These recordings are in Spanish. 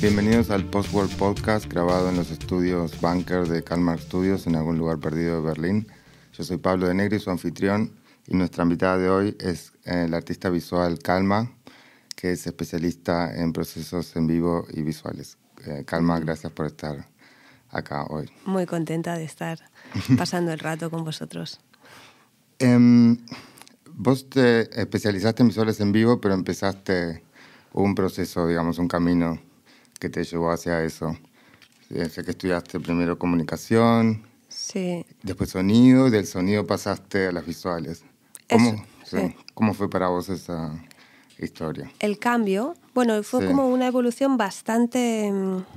Bienvenidos al Postworld Podcast grabado en los estudios Bunker de Kalmar Studios en algún lugar perdido de Berlín. Yo soy Pablo de Negri, su anfitrión, y nuestra invitada de hoy es la artista visual Calma, que es especialista en procesos en vivo y visuales. Calma, gracias por estar acá hoy. Muy contenta de estar pasando el rato con vosotros. Vos te especializaste en visuales en vivo, pero empezaste un proceso, digamos, un camino que te llevó hacia eso. Sé que estudiaste primero comunicación, sí, después sonido, y del sonido pasaste a las visuales. ¿Cómo fue para vos esa historia? El cambio, bueno, fue como una evolución bastante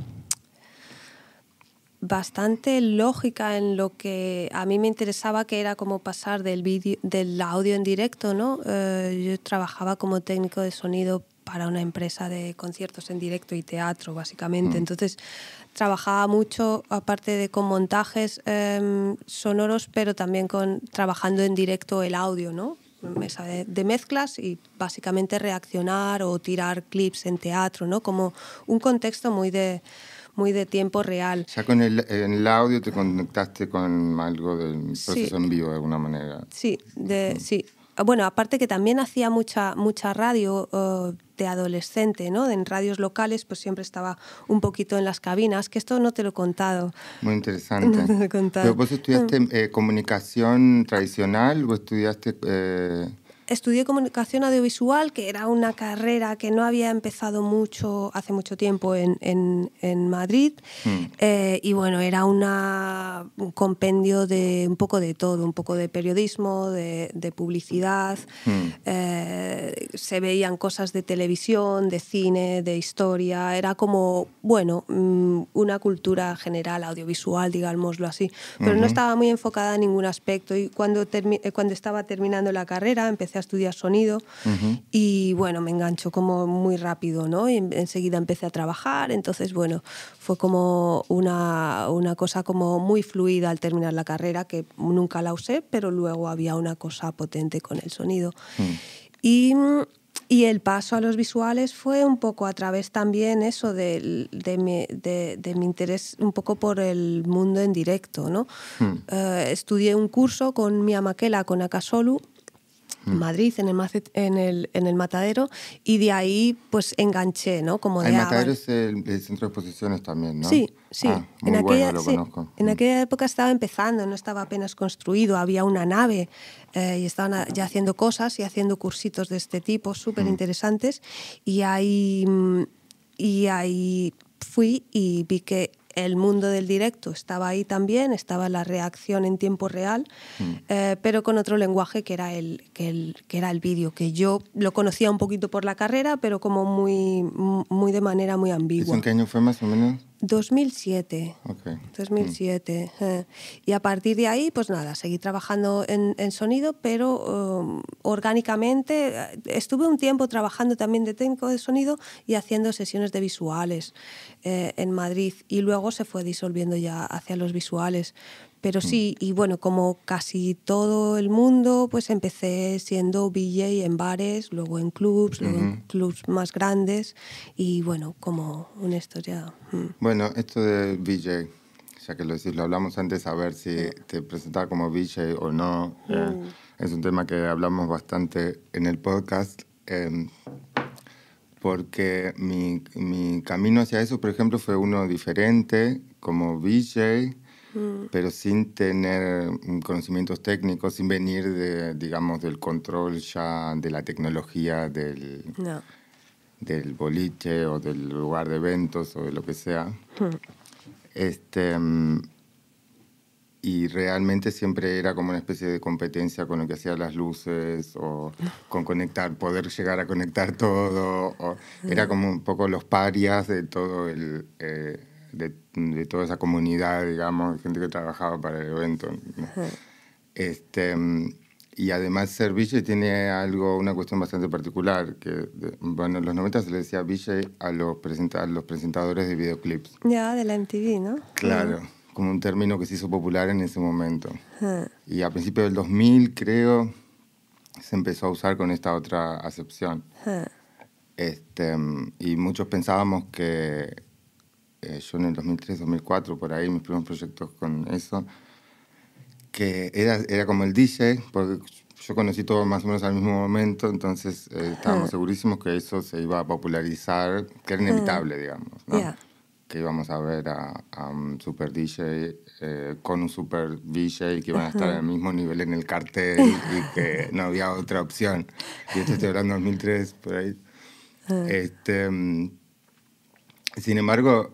lógica en lo que a mí me interesaba, que era como pasar del audio en directo, ¿no? Yo trabajaba como técnico de sonido para una empresa de conciertos en directo y teatro, básicamente. Entonces, trabajaba mucho, aparte de con montajes sonoros, pero también trabajando en directo el audio, ¿no? Mesa de mezclas y básicamente reaccionar o tirar clips en teatro, ¿no? Como un contexto muy de tiempo real. Ya con el audio te conectaste con algo del proceso en vivo de alguna manera. Sí, sí. Bueno, aparte que también hacía mucha radio de adolescente, ¿no? En radios locales, pues siempre estaba un poquito en las cabinas, que esto no te lo he contado. Muy interesante. No te lo he contado. ¿Pero vos estudiaste comunicación tradicional o estudiaste...? Estudié comunicación audiovisual, que era una carrera que no había empezado hace mucho tiempo en Madrid. Y bueno, era un compendio de un poco de todo, un poco de periodismo, de publicidad. Se veían cosas de televisión, de cine, de historia. Era como, bueno, una cultura general audiovisual, digámoslo así. Pero no estaba muy enfocada en ningún aspecto. Y cuando estaba terminando la carrera, empecé a estudiar sonido y bueno, me enganchó como muy rápido, ¿no? Y enseguida empecé a trabajar, entonces bueno, fue como una cosa como muy fluida al terminar la carrera, que nunca la usé, pero luego había una cosa potente con el sonido. Y el paso a los visuales fue un poco a través también eso de mi interés un poco por el mundo en directo, ¿no? Estudié un curso con Mia Makela, con Akasolu, en Madrid, en el Matadero, y de ahí pues enganché, ¿no? Como el Matadero es el centro de exposiciones también, ¿no? Sí. Muy bueno, lo conozco. En aquella época estaba empezando, no estaba apenas construido, había una nave y estaban ya haciendo cosas y haciendo cursitos de este tipo súper interesantes, y ahí fui y vi que el mundo del directo estaba ahí también, estaba la reacción en tiempo real, pero con otro lenguaje que era el vídeo, que yo lo conocía un poquito por la carrera, pero como muy de manera muy ambigua. ¿Eso en qué año fue más o menos? 2007. Okay. 2007. Y a partir de ahí, pues nada, seguí trabajando en sonido, pero orgánicamente. Estuve un tiempo trabajando también de técnico de sonido y haciendo sesiones de visuales en Madrid, y luego se fue disolviendo ya hacia los visuales. Pero sí, y bueno, como casi todo el mundo, pues empecé siendo VJ en bares, luego en clubs, luego en clubs más grandes, y bueno, como una historia. Bueno, esto de VJ, ya que lo decís, lo hablamos antes, a ver si te presentaba como VJ o no. Es un tema que hablamos bastante en el podcast, porque mi camino hacia eso, por ejemplo, fue uno diferente, como VJ, pero sin tener conocimientos técnicos, sin venir digamos, del control ya de la tecnología del boliche o del lugar de eventos o de lo que sea. Y realmente siempre era como una especie de competencia con lo que hacían las luces o con poder llegar a conectar todo. Era como un poco los parias de todo de toda esa comunidad, digamos, de gente que trabajaba para el evento. Y además ser VJ tiene una cuestión bastante particular, que bueno, en los 90 se le decía VJ a los presentadores de videoclips. Ya, de la MTV, ¿no? Claro, como un término que se hizo popular en ese momento. Y a principios del 2000, creo, se empezó a usar con esta otra acepción. Y muchos pensábamos que yo en el 2003, 2004, por ahí, mis primeros proyectos con eso, que era como el DJ, porque yo conocí todo más o menos al mismo momento, entonces estábamos segurísimos que eso se iba a popularizar, que era inevitable, digamos, ¿no? Yeah. Que íbamos a ver a un super DJ con un super VJ, que iban a estar al mismo nivel en el cartel y que no había otra opción. Y esto estoy hablando de 2003, por ahí. Sin embargo,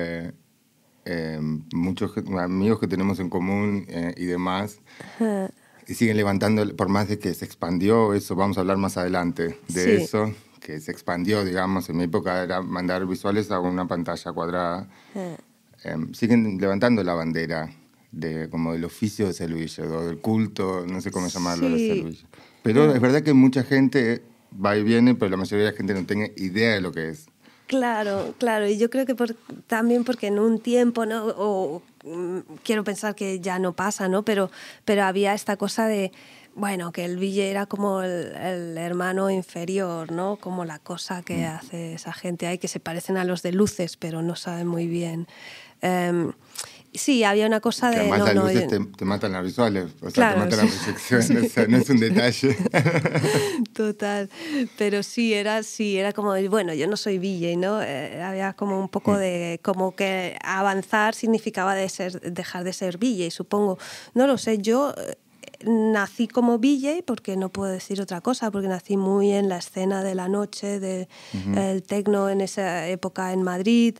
muchos amigos que tenemos en común y demás siguen levantando, por más de que se expandió eso, vamos a hablar más adelante de eso, que se expandió, digamos, en mi época era mandar visuales a una pantalla cuadrada. Siguen levantando la bandera como del oficio de servicio, o del culto, no sé cómo llamarlo, de servicio. Pero es verdad que mucha gente va y viene, pero la mayoría de la gente no tiene idea de lo que es. Claro, claro, y yo creo que también porque en un tiempo, ¿no? Quiero pensar que ya no pasa, ¿no? Pero había esta cosa de, bueno, que el VJ era como el hermano inferior, ¿no? Como la cosa que hace esa gente ahí, que se parecen a los de luces, pero no saben muy bien. Sí, había una cosa que de... además las luces te matan las visuales, o sea, claro, te matan la proyección, o sea, no es un detalle. Total, pero sí era como, bueno, yo no soy VJ, ¿no? Había como un poco de, como que avanzar significaba dejar de ser VJ, supongo. No lo sé, yo nací como VJ, porque no puedo decir otra cosa, porque nací muy en la escena de la noche, del techno en esa época en Madrid.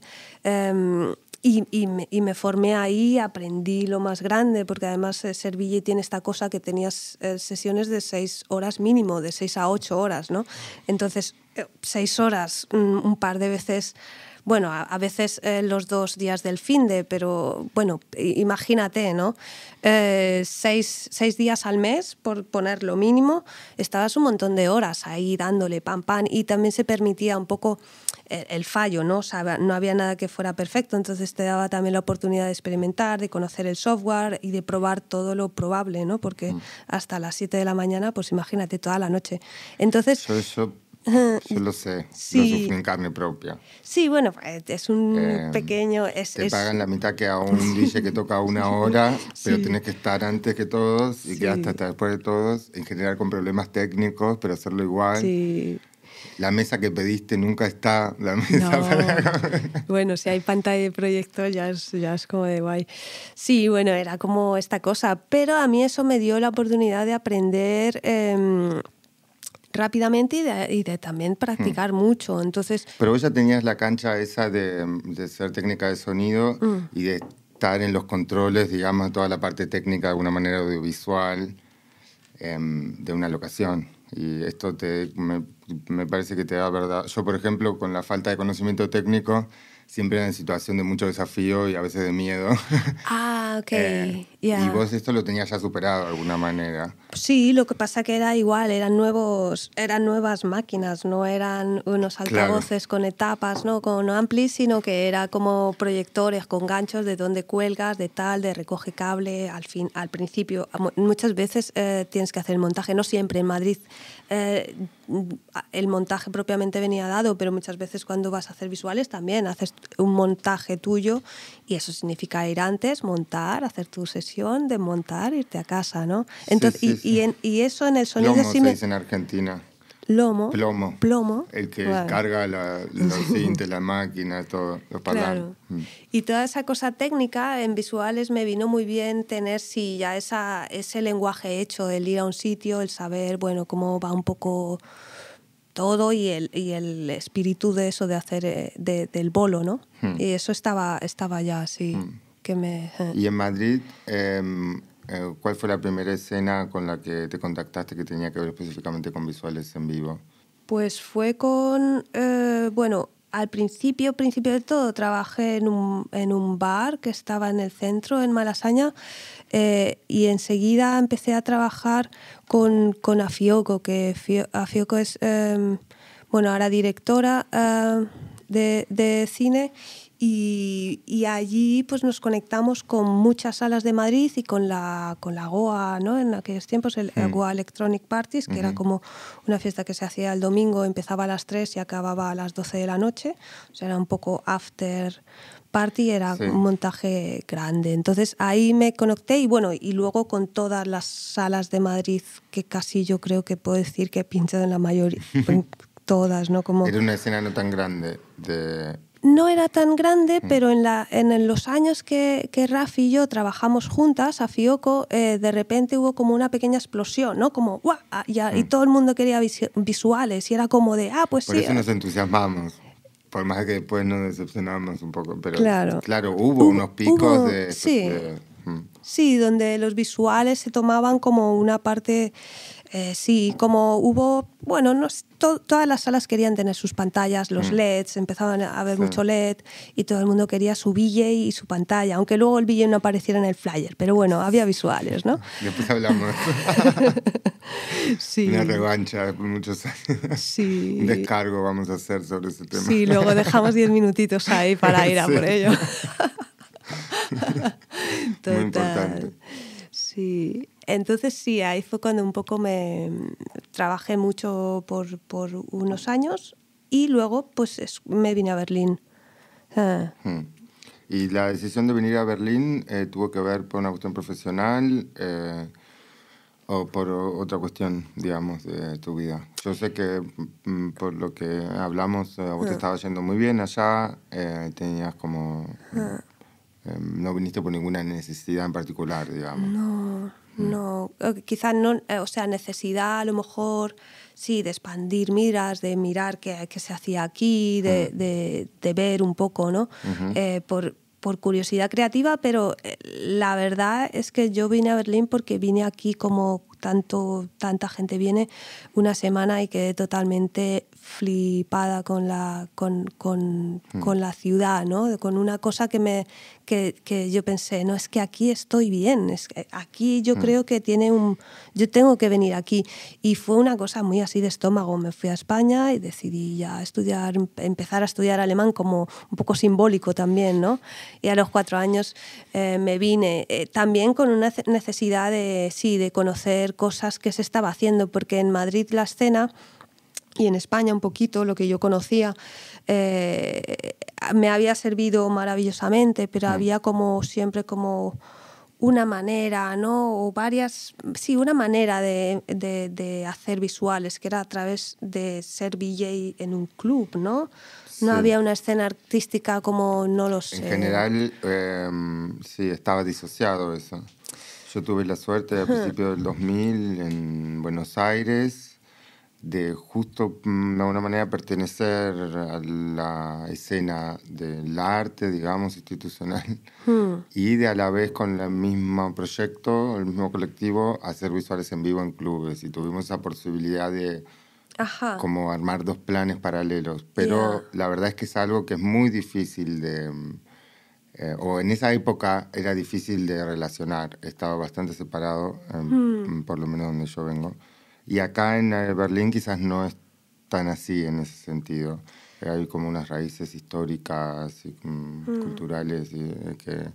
Y me formé ahí, aprendí lo más grande, porque además ser VJ tiene esta cosa que tenías sesiones de 6 horas mínimo, de 6 a 8 horas, ¿no? Entonces, 6 horas, un par de veces, bueno, a veces los 2 días del finde, pero bueno, imagínate, ¿no? 6 días al mes, por poner lo mínimo, estabas un montón de horas ahí dándole pam, pam, y también se permitía un poco el fallo, ¿no? O sea, no había nada que fuera perfecto, entonces te daba también la oportunidad de experimentar, de conocer el software y de probar todo lo probable, ¿no? Porque hasta las 7 de la mañana, pues imagínate, toda la noche. Entonces... Yo lo sé, sí. Lo sufrí en carne propia. Sí, bueno, es un pequeño... te pagan la mitad que a un DJ que toca 1 hora, pero tenés que estar antes que todos y quedaste hasta después de todos, en general con problemas técnicos, pero hacerlo igual. Sí. La mesa que pediste nunca está, la mesa para... Bueno, si hay pantalla de proyector ya es como de guay. Sí, bueno, era como esta cosa, pero a mí eso me dio la oportunidad de aprender rápidamente y de también practicar mucho. Entonces, pero vos ya tenías la cancha esa de ser técnica de sonido y de estar en los controles, digamos, toda la parte técnica de alguna manera audiovisual de una locación. Y esto me parece que te da verdad. Yo, por ejemplo, con la falta de conocimiento técnico, siempre era en situación de mucho desafío y a veces de miedo. Ah, ok. Y vos esto lo tenías ya superado de alguna manera. Sí, lo que pasa que era igual, eran nuevas máquinas, no eran unos altavoces con etapas, ¿no? Con amplis, sino que era como proyectores con ganchos de donde cuelgas, de recoge cable, al principio. Muchas veces tienes que hacer el montaje, no siempre en Madrid. El montaje propiamente venía dado, pero muchas veces cuando vas a hacer visuales también haces un montaje tuyo y eso significa ir antes, montar, hacer tu sesión, desmontar, irte a casa, ¿no? Entonces, y eso en el sonido Plomo se dice en Argentina. Plomo. El que carga los cintes, la máquina, todo, los parlantes. Claro. Y toda esa cosa técnica en visuales me vino muy bien tener ya ese lenguaje hecho, el ir a un sitio, el saber, bueno, cómo va un poco todo y el espíritu de eso de hacer del bolo, ¿no? Y eso estaba ya así. Y en Madrid, ¿cuál fue la primera escena con la que te contactaste que tenía que ver específicamente con visuales en vivo? Pues fue con, bueno, al principio de todo trabajé en un bar que estaba en el centro, en Malasaña, y enseguida empecé a trabajar con Afioco, que Afioco es, bueno, ahora directora de cine. Y allí pues nos conectamos con muchas salas de Madrid y con la Goa, ¿no? En aquellos tiempos, el Goa Electronic Parties, que era como una fiesta que se hacía el domingo, empezaba a las 3 y acababa a las 12 de la noche. O sea, era un poco after party era un montaje grande. Entonces ahí me conecté y bueno, y luego con todas las salas de Madrid, que casi yo creo que puedo decir que he pinchado en la mayoría, todas, ¿no? Como... Era una escena no tan grande de... No era tan grande, pero en los años que Rafi y yo trabajamos juntas a Fiocco, de repente hubo como una pequeña explosión, ¿no? Como ¡guau! Y todo el mundo quería visuales y era como de, pues Por sí. Por eso nos entusiasmamos, por más que después nos decepcionamos un poco, pero claro hubo unos picos de... Sí, sí, donde los visuales se tomaban como una parte... sí, como hubo, bueno, todas las salas querían tener sus pantallas, los LEDs, empezaban a haber mucho LED y todo el mundo quería su VJ y su pantalla, aunque luego el VJ no apareciera en el flyer, pero bueno, había visuales, ¿no? Después hablamos. Sí. Una revancha después de muchos años. Sí. Un descargo vamos a hacer sobre ese tema. Sí, luego dejamos 10 minutitos ahí para ir a por ello. Muy importante. Sí, entonces sí, ahí fue cuando un poco me trabajé mucho por unos años y luego pues me vine a Berlín. ¿Y la decisión de venir a Berlín tuvo que ver por una cuestión profesional o por otra cuestión, digamos, de tu vida? Yo sé que por lo que hablamos, a vos te estaba yendo muy bien allá, tenías como... no viniste por ninguna necesidad en particular, digamos. No, quizás no, o sea, necesidad a lo mejor, sí, de expandir miras, de mirar qué se hacía aquí, de ver un poco, ¿no? Por curiosidad creativa, pero la verdad es que yo vine a Berlín porque vine aquí como tanta gente viene una semana y quedé totalmente flipada con la ciudad, ¿no? Con una cosa que yo pensé, no, es que aquí estoy bien, es que aquí yo creo que yo tengo que venir aquí. Y fue una cosa muy así de estómago. Me fui a España y decidí ya empezar a estudiar alemán como un poco simbólico también, ¿no? Y a los 4 años me vine también con una necesidad de conocer cosas que se estaba haciendo, porque en Madrid la escena y en España un poquito lo que yo conocía me había servido maravillosamente, pero había como siempre como una manera, ¿no? O varias, sí, una manera de hacer visuales, que era a través de ser VJ en un club, ¿no? Sí. No había una escena artística como, no lo sé. En general, sí, estaba disociado eso. Yo tuve la suerte a principios del 2000 en Buenos Aires de justo de alguna manera pertenecer a la escena del arte, digamos, institucional, y de a la vez con el mismo proyecto, el mismo colectivo, hacer visuales en vivo en clubes. Y tuvimos esa posibilidad de como armar 2 planes paralelos. Pero la verdad es que es algo que es muy difícil de... o en esa época era difícil de relacionar. Estaba bastante separado, por lo menos donde yo vengo. Y acá en Berlín quizás no es tan así en ese sentido. Hay como unas raíces históricas y culturales que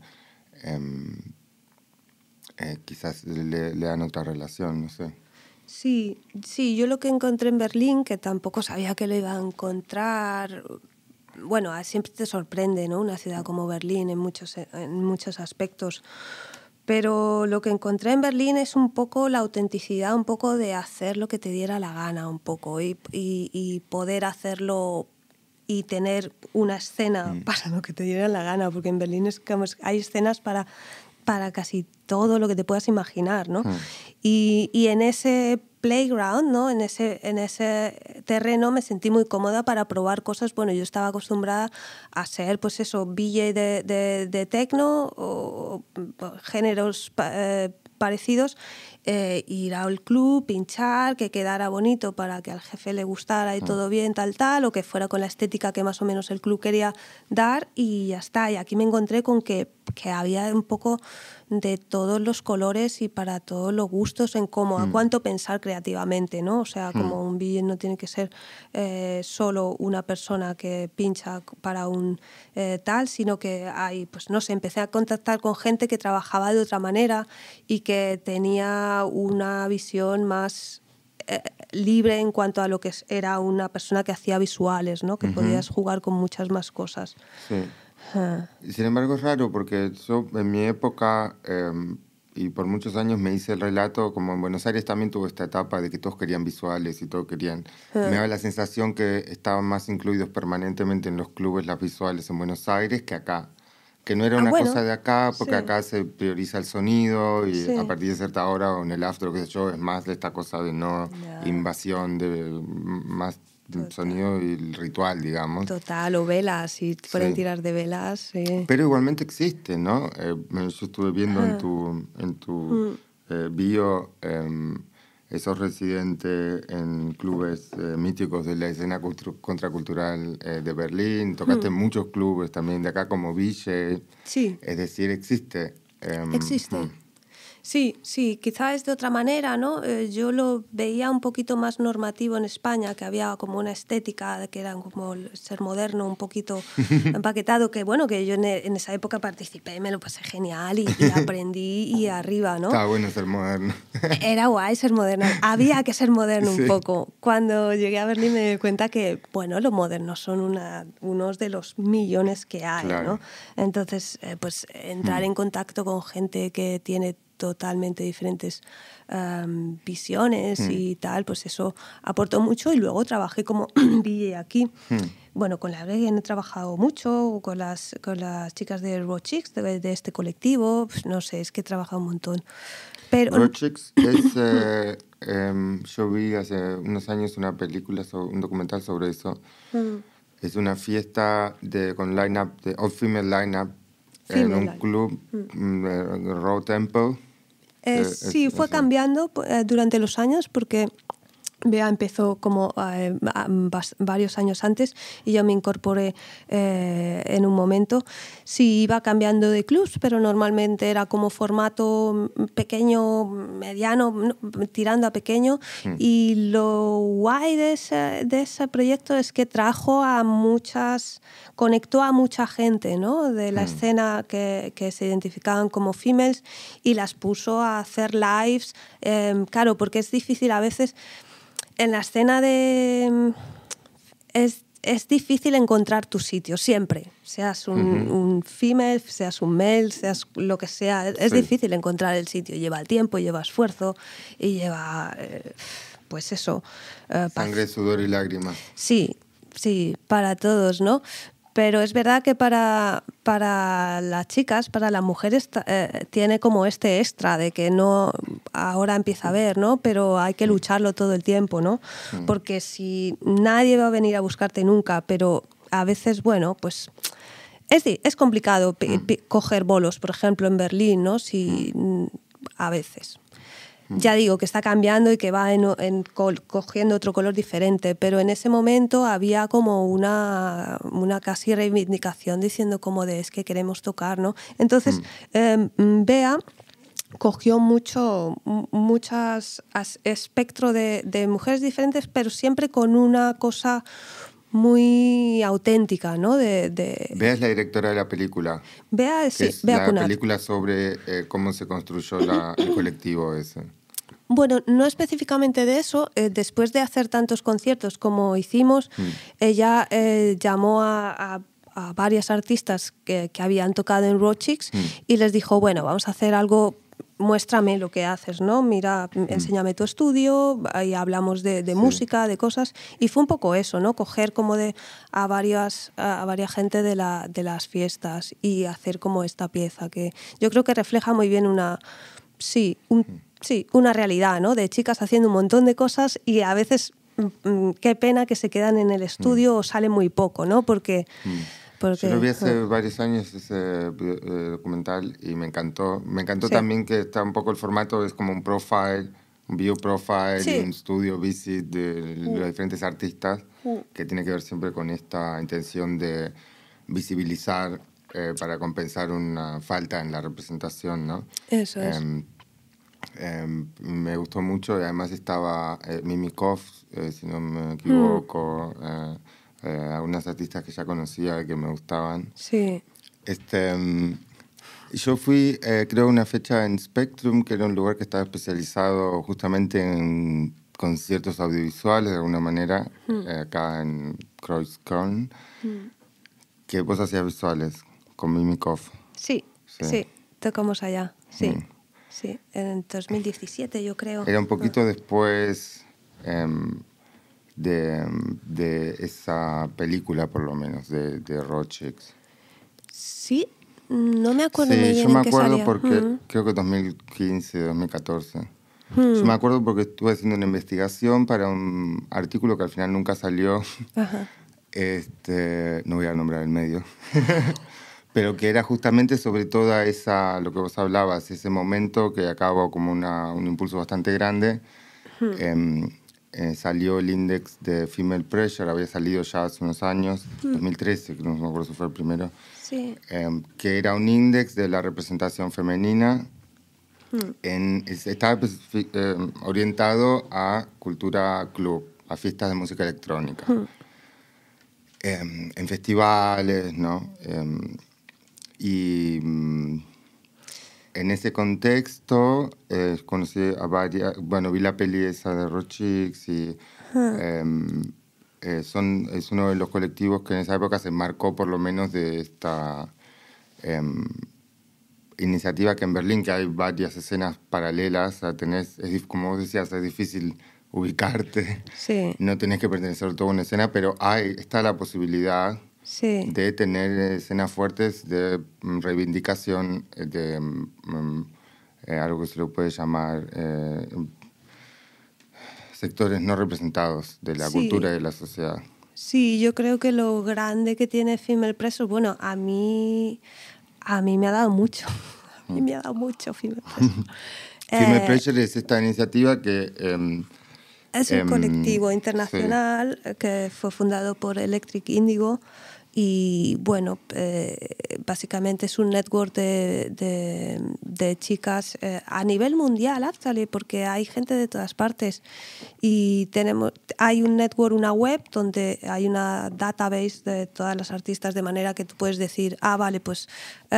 quizás le dan otra relación, no sé. Sí, yo lo que encontré en Berlín, que tampoco sabía que lo iba a encontrar... Bueno, siempre te sorprende, ¿no? Una ciudad como Berlín en muchos aspectos. Pero lo que encontré en Berlín es un poco la autenticidad, un poco de hacer lo que te diera la gana, un poco, y poder hacerlo y tener una escena para lo que te diera la gana, porque en Berlín hay escenas para casi todo lo que te puedas imaginar, ¿no? Y en ese playground, ¿no? En ese terreno me sentí muy cómoda para probar cosas. Bueno, yo estaba acostumbrada a ser, pues eso, VJ de techno o géneros parecidos, ir al club, pinchar, que quedara bonito para que al jefe le gustara y todo bien, tal, o que fuera con la estética que más o menos el club quería dar, y ya está. Y aquí me encontré con que había un poco de todos los colores y para todos los gustos en cómo, a cuánto pensar creativamente, ¿no? O sea, como un VJ no tiene que ser solo una persona que pincha para un tal, sino que hay, pues no sé, empecé a contactar con gente que trabajaba de otra manera y que tenía una visión más libre en cuanto a lo que era una persona que hacía visuales, ¿no? Que podías jugar con muchas más cosas. Sí. Y sin embargo es raro porque yo en mi época y por muchos años me hice el relato, como en Buenos Aires también tuvo esta etapa de que todos querían visuales y todos querían... Me daba la sensación que estaban más incluidos permanentemente en los clubes las visuales en Buenos Aires que acá. Que no era una cosa de acá, porque acá se prioriza el sonido y a partir de cierta hora o en el after, qué sé yo, es más de esta cosa de no invasión, de más sonido y el ritual, digamos. Total, o velas, si pueden tirar de velas. Sí. Pero igualmente existe, ¿no? Yo estuve viendo en tu bio, sos residente en clubes míticos de la escena contracultural de Berlín, tocaste en muchos clubes también de acá como Ville. Sí. Es decir, existe. Existe. Sí, sí, quizá es de otra manera, ¿no? Yo lo veía un poquito más normativo en España, que había como una estética que era como ser moderno, un poquito empaquetado, que bueno, que yo en esa época participé, me lo pasé genial y aprendí y arriba, ¿no? Estaba bueno ser moderno. Era guay ser moderno, había que ser moderno un poco. Cuando llegué a Berlín me di cuenta que, bueno, los modernos son unos de los millones que hay, ¿no? Entonces, pues entrar en contacto con gente que tiene totalmente diferentes visiones y tal, pues eso aportó mucho y luego trabajé como DJ aquí. Bueno, con la Gegen he trabajado mucho, con las chicas de Raw Chicks, de este colectivo, pues no sé, es que he trabajado un montón. Pero Raw Chicks es... yo vi hace unos años una película, un documental sobre eso. Es una fiesta con line-up, all female line-up, en un club, Raw Temple. Sí, fue cambiando durante los años porque Bea empezó como varios años antes y yo me incorporé en un momento. Sí, iba cambiando de clubs, pero normalmente era como formato pequeño, mediano, tirando a pequeño. Y lo guay de ese proyecto es que conectó a mucha gente, ¿no? De la escena que se identificaban como females y las puso a hacer lives. Claro, porque es difícil a veces... En la escena es difícil encontrar tu sitio, siempre. Seas un female, seas un male, seas lo que sea. Es difícil encontrar el sitio. Lleva tiempo, lleva esfuerzo y lleva, pues eso... sangre, sudor y lágrimas. Sí, sí, para todos, ¿no? Pero es verdad que para las chicas, para las mujeres, tiene como este extra de que no ahora empieza a ver, ¿no? Pero hay que lucharlo todo el tiempo, ¿no? Porque si nadie va a venir a buscarte nunca, pero a veces, bueno, pues es complicado coger bolos, por ejemplo, en Berlín, ¿no? A veces. Ya digo que está cambiando y que va cogiendo otro color diferente, pero en ese momento había como una casi reivindicación diciendo como es que queremos tocar, ¿no? Entonces, Bea cogió muchas espectro de mujeres diferentes, pero siempre con una cosa muy auténtica, ¿no? Bea es la directora de la película. Bea, sí, es Bea la Cunard. Película sobre cómo se construyó el colectivo ese. Bueno, no específicamente de eso. Después de hacer tantos conciertos como hicimos, ella llamó a varias artistas que habían tocado en Raw Chicks y les dijo, bueno, vamos a hacer algo, muéstrame lo que haces, ¿no? Mira, enséñame tu estudio, y hablamos de música, de cosas. Y fue un poco eso, ¿no? Coger como a varias gente de las fiestas y hacer como esta pieza que yo creo que refleja muy bien una realidad, ¿no? De chicas haciendo un montón de cosas y a veces qué pena que se quedan en el estudio o salen muy poco, ¿no? Porque yo lo vi hace varios años ese documental y me encantó. Me encantó también que está un poco el formato, es como un profile, un bio profile y un studio visit de los diferentes artistas que tiene que ver siempre con esta intención de visibilizar para compensar una falta en la representación, ¿no? Eso es. Me gustó mucho y además estaba Mimikov, si no me equivoco, algunas artistas que ya conocía que me gustaban. Sí. Yo fui, creo, a una fecha en Spectrum, que era un lugar que estaba especializado justamente en conciertos audiovisuales, de alguna manera, acá en Kreuzköln, que vos hacías visuales. con Mimikov. Sí, tocamos allá, sí. Sí, en 2017 yo creo. Era un poquito después de esa película, por lo menos, de Rochix. Sí, no me acuerdo muy bien. Sí, yo me en qué acuerdo salía. porque creo que 2015, 2014. Yo me acuerdo porque estuve haciendo una investigación para un artículo que al final nunca salió. Ajá. No voy a nombrar el medio. Pero que era justamente sobre toda esa, lo que vos hablabas, ese momento que acabó como un impulso bastante grande. Salió el Index de Female Pressure, había salido ya hace unos años, 2013, que no me acuerdo si fue el primero, Sí. que era un índice de la representación femenina. Estaba orientado a cultura club, a fiestas de música electrónica, en festivales, ¿no? Y en ese contexto conocí a varias, bueno, vi la peli esa de Rochix y es uno de los colectivos que en esa época se marcó por lo menos de esta iniciativa que en Berlín, que hay varias escenas paralelas, como vos decías, es difícil ubicarte, no tenés que pertenecer a toda una escena, pero está la posibilidad de tener escenas fuertes de reivindicación de algo que se lo puede llamar sectores no representados de la cultura y de la sociedad. Sí, yo creo que lo grande que tiene Female Pressure, bueno, a mí me ha dado mucho. A mí me ha dado mucho Female Pressure. Female Pressure es esta iniciativa que... es un colectivo internacional que fue fundado por Electric Indigo y, bueno, básicamente es un network de chicas a nivel mundial, actually, porque hay gente de todas partes. Y hay un network, una web, donde hay una database de todas las artistas, de manera que tú puedes decir, vale, pues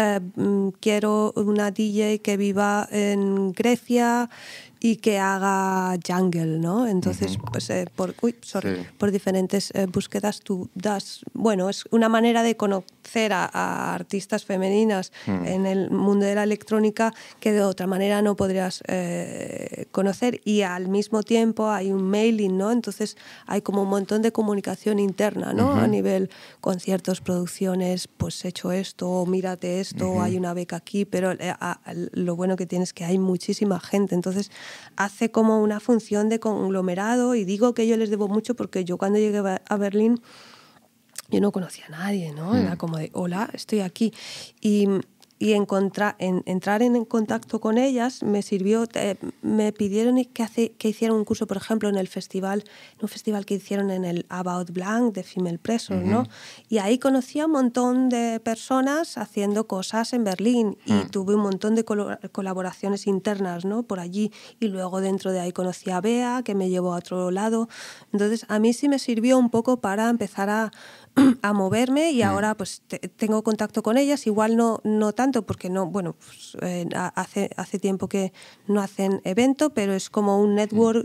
quiero una DJ que viva en Grecia y que haga jungle, ¿no? Entonces, pues por diferentes búsquedas tú das... Bueno, es una manera de conocer a artistas femeninas en el mundo de la electrónica que de otra manera no podrías conocer, y al mismo tiempo hay un mailing, ¿no? Entonces hay como un montón de comunicación interna, ¿no? A nivel conciertos, producciones, pues he hecho esto, o mírate esto, o hay una beca aquí, pero lo bueno que tiene es que hay muchísima gente, entonces hace como una función de conglomerado, y digo que yo les debo mucho porque yo cuando llegué a Berlín yo no conocía a nadie, ¿no? Era como de, hola, estoy aquí. Y entrar en contacto con ellas me sirvió, me pidieron que hiciera un curso, por ejemplo, en un festival que hicieron en el About Blanc de Female Pressure, ¿no? Y ahí conocí a un montón de personas haciendo cosas en Berlín y tuve un montón de colaboraciones internas, ¿no? Por allí, y luego dentro de ahí conocí a Bea, que me llevó a otro lado. Entonces a mí sí me sirvió un poco para empezar a moverme, y ahora pues tengo contacto con ellas, igual no tanto porque no, bueno, pues, hace tiempo que no hacen evento, pero es como un network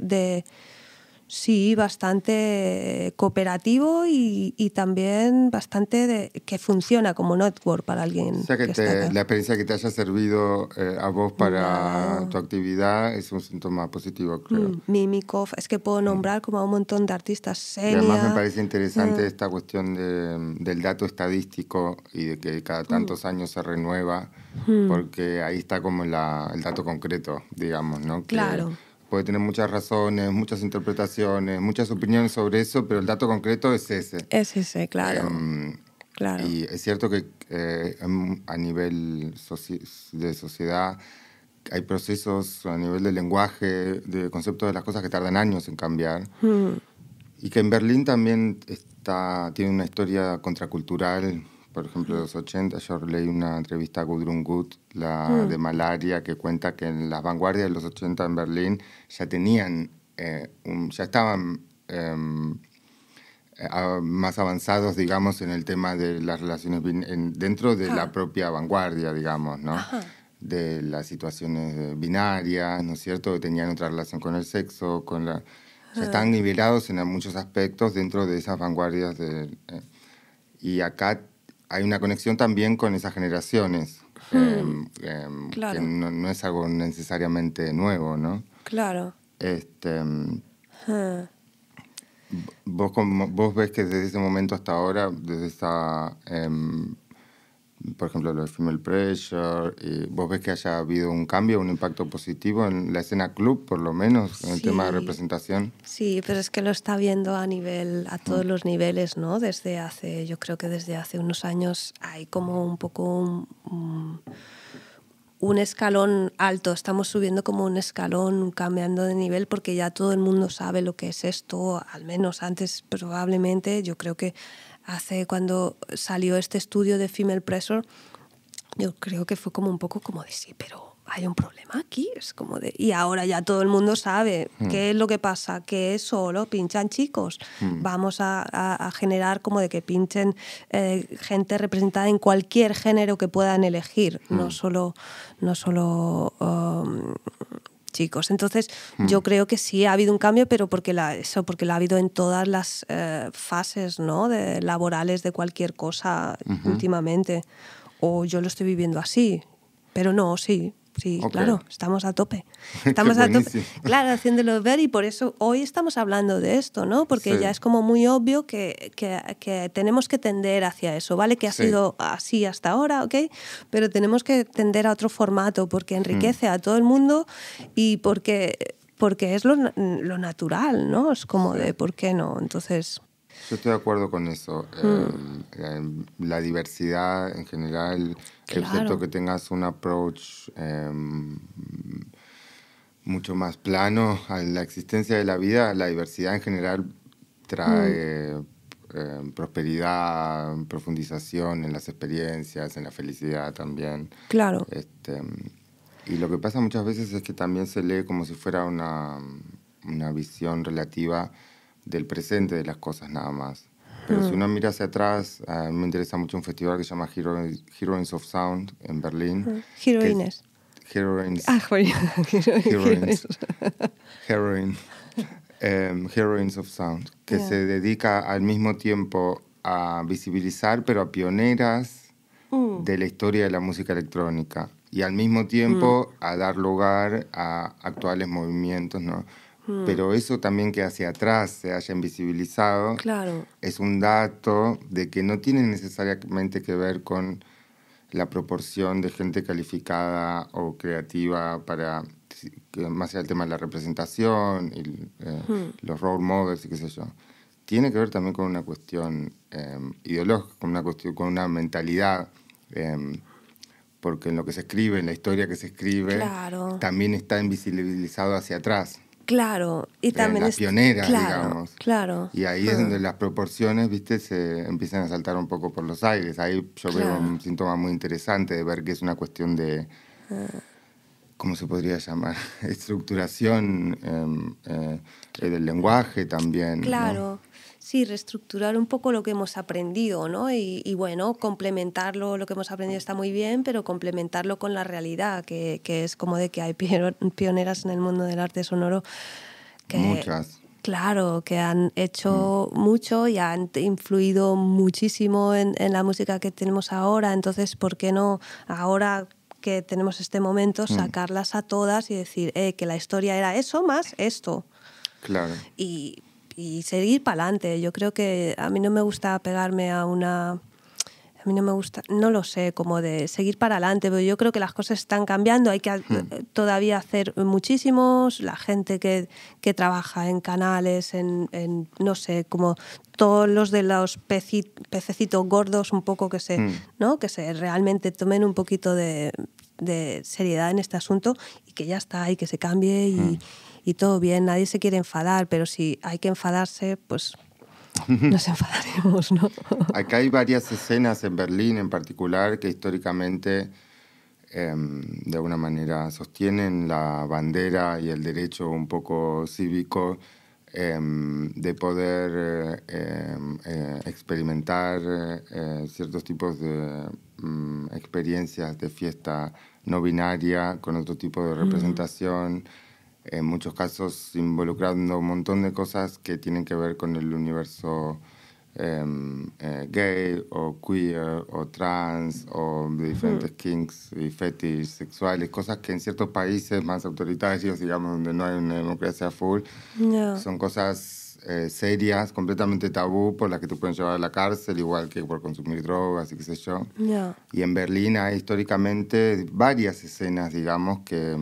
bastante cooperativo y también bastante que funciona como network para alguien. O sea que la experiencia que te haya servido a vos para tu actividad es un síntoma positivo, creo. Mimikov, es que puedo nombrar como a un montón de artistas. Senia, y además me parece interesante esta cuestión del dato estadístico y de que cada tantos años se renueva, porque ahí está como el dato concreto, digamos, ¿no? Que claro. Puede tener muchas razones, muchas interpretaciones, muchas opiniones sobre eso, pero el dato concreto es ese. Es ese, claro. Claro. Y es cierto que a nivel de sociedad hay procesos a nivel de lenguaje, de conceptos de las cosas que tardan años en cambiar. Y que en Berlín también tiene una historia contracultural. Por ejemplo, de los 80, yo leí una entrevista a Gudrun Gut, de Malaria, que cuenta que en las vanguardias de los 80 en Berlín ya tenían, ya estaban más avanzados, digamos, en el tema de las relaciones dentro de la propia vanguardia, digamos, ¿no? De las situaciones binarias, ¿no es cierto? Que tenían otra relación con el sexo, ya están nivelados en muchos aspectos dentro de esas vanguardias. Y acá hay una conexión también con esas generaciones, Claro. que no es algo necesariamente nuevo, ¿no? Claro. Ah. Vos ves que desde ese momento hasta ahora, desde esa, por ejemplo, lo de Female Pressure, ¿vos ves que haya habido un cambio, un impacto positivo en la escena club, por lo menos, en el tema de representación? Sí, pero es que lo está viendo a todos los niveles, ¿no? Yo creo que desde hace unos años hay como un poco un escalón alto, estamos subiendo como un escalón, cambiando de nivel, porque ya todo el mundo sabe lo que es esto, al menos antes probablemente. Yo creo que cuando salió este estudio de Female Pressure, yo creo que fue como un poco como de sí, pero hay un problema aquí, es como de... Y ahora ya todo el mundo sabe qué es lo que pasa, que es solo pinchan chicos. Vamos a generar como de que pinchen gente representada en cualquier género que puedan elegir, no solo chicos. Entonces, yo creo que sí ha habido un cambio, pero porque lo ha habido en todas las fases, ¿no? Laborales de cualquier cosa últimamente. O yo lo estoy viviendo así, pero no, sí, okay. Claro, estamos a tope. Estamos a tope, claro, haciéndolo ver, y por eso hoy estamos hablando de esto, ¿no? Porque ya es como muy obvio que tenemos que tender hacia eso, ¿vale? Que ha sido así hasta ahora, ¿ok? Pero tenemos que tender a otro formato porque enriquece a todo el mundo y porque es lo natural, ¿no? Es como de, ¿por qué no? Entonces... Yo estoy de acuerdo con eso. La diversidad en general, excepto que tengas un approach mucho más plano a la existencia de la vida, la diversidad en general trae prosperidad, profundización en las experiencias, en la felicidad también. Claro. Y lo que pasa muchas veces es que también se lee como si fuera una visión relativa del presente de las cosas nada más. Pero si uno mira hacia atrás, me interesa mucho un festival que se llama Heroines of Sound en Berlín. Heroines. Heroines. Heroines of Sound, que se dedica al mismo tiempo a visibilizar, pero a pioneras de la historia de la música electrónica, y al mismo tiempo a dar lugar a actuales movimientos, ¿no? Pero eso también que hacia atrás se haya invisibilizado, es un dato de que no tiene necesariamente que ver con la proporción de gente calificada o creativa para, más allá del tema de la representación y los role models y qué sé yo. Tiene que ver también con una cuestión ideológica, con una mentalidad, porque en lo que se escribe, en la historia que se escribe, también está invisibilizado hacia atrás. Claro, y también las pioneras, digamos. Claro. Y ahí es donde las proporciones, viste, se empiezan a saltar un poco por los aires. Ahí yo veo un síntoma muy interesante de ver que es una cuestión de, ¿cómo se podría llamar? Estructuración del lenguaje también. Claro. ¿No? Sí, reestructurar un poco lo que hemos aprendido, ¿no? Y bueno, complementarlo, lo que hemos aprendido está muy bien, pero complementarlo con la realidad, que es como de que hay pioneras en el mundo del arte sonoro. Muchas. Claro, que han hecho mucho y han influido muchísimo en la música que tenemos ahora. Entonces, ¿por qué no ahora que tenemos este momento sacarlas a todas y decir que la historia era eso más esto? Claro. Y seguir para adelante. Yo creo que a mí no me gusta pegarme a mí no me gusta, no lo sé, como de seguir para adelante, pero yo creo que las cosas están cambiando, hay que todavía hacer muchísimos, la gente que trabaja en canales, en no sé, como todos los de los pececitos gordos, un poco que ¿no? Que se realmente tomen un poquito de seriedad en este asunto y que ya está, y que se cambie y todo bien, nadie se quiere enfadar, pero si hay que enfadarse, pues nos enfadaremos, ¿no? Acá hay varias escenas en Berlín en particular que históricamente de alguna manera sostienen la bandera y el derecho un poco cívico de poder experimentar ciertos tipos de experiencias de fiesta no binaria con otro tipo de representación. En muchos casos involucrando un montón de cosas que tienen que ver con el universo gay o queer o trans o de diferentes kinks y fetiches sexuales, cosas que en ciertos países más autoritarios, digamos, donde no hay una democracia full, son cosas serias, completamente tabú, por las que te pueden llevar a la cárcel, igual que por consumir drogas y qué sé yo. Y en Berlín hay históricamente varias escenas, digamos, que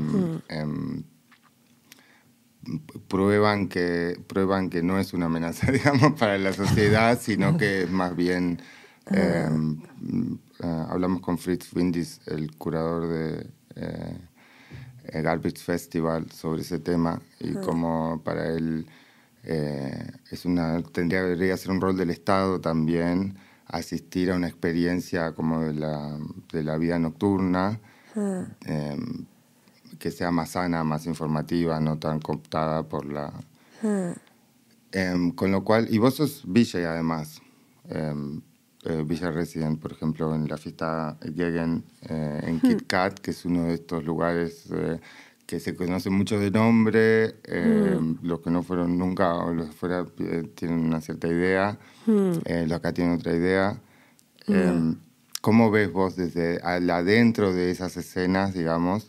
prueban que no es una amenaza, digamos, para la sociedad, sino que es más bien... hablamos con Fritz Windis, el curador de Garbage Festival, sobre ese tema, y como para él debería ser un rol del Estado también asistir a una experiencia como de la vida nocturna, que sea más sana, más informativa, no tan cooptada por la... con lo cual, y vos sos VJ además, Villa Resident, por ejemplo, en la fiesta Gegen en Kit Kat, que es uno de estos lugares que se conoce mucho de nombre, los que no fueron nunca o los que fuera tienen una cierta idea, los acá tienen otra idea. ¿Cómo ves vos desde adentro de esas escenas, digamos,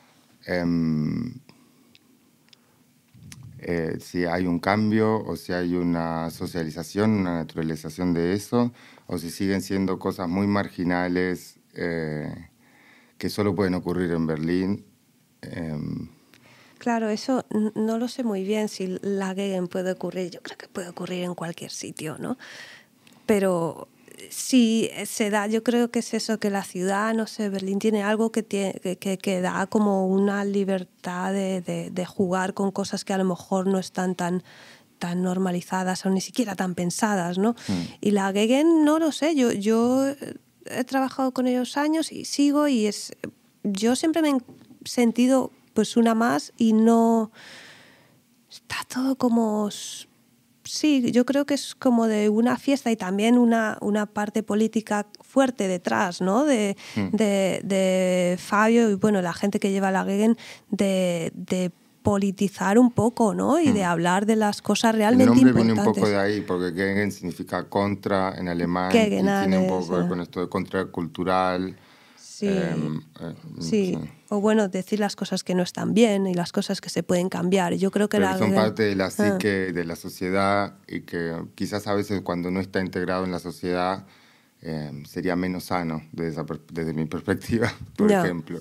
si hay un cambio o si hay una socialización, una naturalización de eso, o si siguen siendo cosas muy marginales que solo pueden ocurrir en Berlín? Claro, eso no lo sé muy bien si la Gegen puede ocurrir. Yo creo que puede ocurrir en cualquier sitio, ¿no? Pero sí se da, yo creo que es eso, que la ciudad, no sé, Berlín tiene algo que da como una libertad de jugar con cosas que a lo mejor no están tan normalizadas o ni siquiera tan pensadas, ¿no? Y la Gegen, no lo sé, yo he trabajado con ellos años y sigo, y yo siempre me he sentido pues una más, y no... Está todo como... Sí, yo creo que es como de una fiesta, y también una parte política fuerte detrás, ¿no? De Fabio y, bueno, la gente que lleva la Gegen, de politizar un poco, ¿no? Y de hablar de las cosas realmente importantes. El nombre viene un poco de ahí, porque Gegen significa contra en alemán, y tiene un poco que ver con esto de contracultural. Sí, sí. O bueno, decir las cosas que no están bien y las cosas que se pueden cambiar. Yo creo que pero son parte de la psique de la sociedad, y que quizás a veces cuando no está integrado en la sociedad sería menos sano desde mi perspectiva, por ejemplo.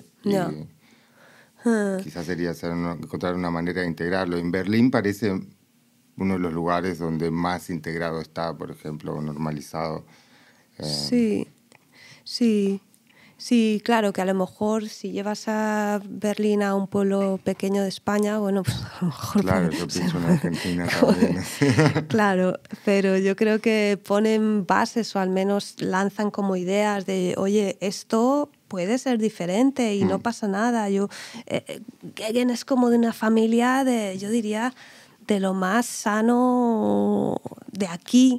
Quizás sería encontrar una manera de integrarlo. En Berlín parece uno de los lugares donde más integrado está, por ejemplo, normalizado. Sí, sí. Sí, claro, que a lo mejor si llevas a Berlín a un pueblo pequeño de España, bueno, pues a lo mejor... Claro, yo pienso en Argentina también. Claro, pero yo creo que ponen bases, o al menos lanzan como ideas de, oye, esto puede ser diferente y no pasa nada. Gegen es como de una familia yo diría, de lo más sano de aquí.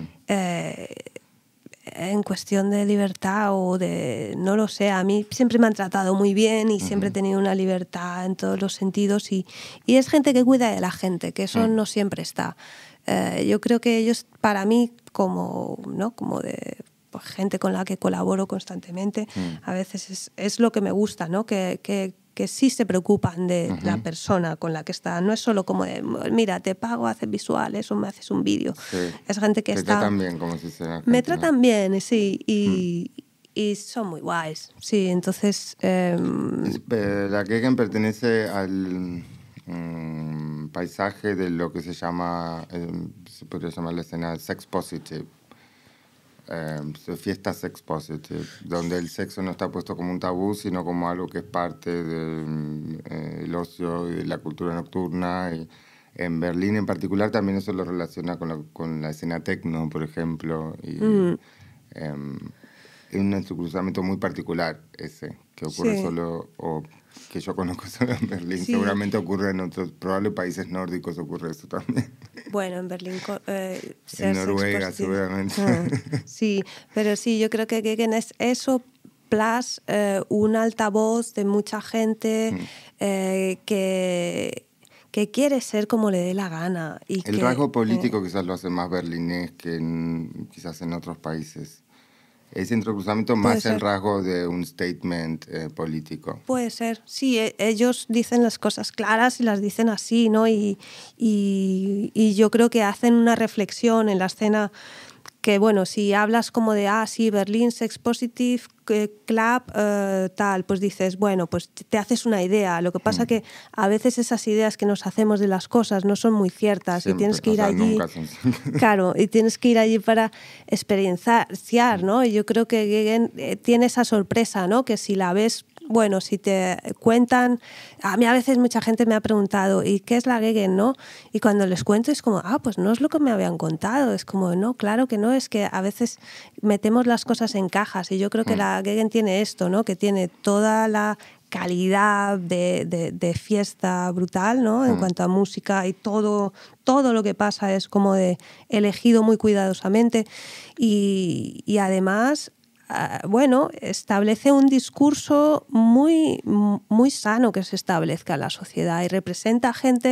En cuestión de libertad o de... No lo sé, a mí siempre me han tratado muy bien y siempre he tenido una libertad en todos los sentidos, y es gente que cuida de la gente, que eso no siempre está. Yo creo que ellos, para mí, como de pues, gente con la que colaboro constantemente, a veces es lo que me gusta, ¿no? Que sí se preocupan de la persona con la que está. No es solo como de, mira, te pago, haces visuales o me haces un vídeo. Sí. Es gente que está... Me tratan bien, como si se... Me tratan bien, sí, y son muy guays. Sí, entonces... La Gegen pertenece al paisaje de lo que se llama, se podría llamar la escena sex positive. Fiesta sex positive, donde el sexo no está puesto como un tabú, sino como algo que es parte del ocio y de la cultura nocturna. Y en Berlín en particular también eso lo relaciona con la escena techno, por ejemplo. Y es un cruzamiento muy particular ese, que ocurre solo, o que yo conozco solo en Berlín. Sí. Seguramente ocurre en otros, probables países nórdicos ocurre eso también. Bueno, en Berlín... en Noruega, seguramente. Sí, pero sí, yo creo que Gegen es eso, plus un altavoz de mucha gente que que quiere ser como le dé la gana. Y el rasgo político quizás lo hace más berlinés que quizás en otros países. Ese entrecruzamiento más el rasgo de un statement político. Puede ser, sí, ellos dicen las cosas claras y las dicen así, ¿no? Y yo creo que hacen una reflexión en la escena que, bueno, si hablas como de, sí, Berlin Sex Positive Club, tal, pues dices, bueno, pues te haces una idea. Lo que pasa que a veces esas ideas que nos hacemos de las cosas no son muy ciertas. Siempre, y tienes que ir allí. Claro, y tienes que ir allí para experienciar, ¿no? Y yo creo que Gegen tiene esa sorpresa, ¿no? Que si la ves, bueno, si te cuentan, a mí a veces mucha gente me ha preguntado, ¿y qué es la Gegen, no? Y cuando les cuento es como, pues no es lo que me habían contado. Es como, no, claro que no, es que a veces metemos las cosas en cajas y yo creo que la Gegen tiene esto, ¿no? Que tiene toda la calidad de fiesta brutal, ¿no? En cuanto a música y todo lo que pasa es como elegido muy cuidadosamente y además, bueno, establece un discurso muy, muy sano que se establezca en la sociedad y representa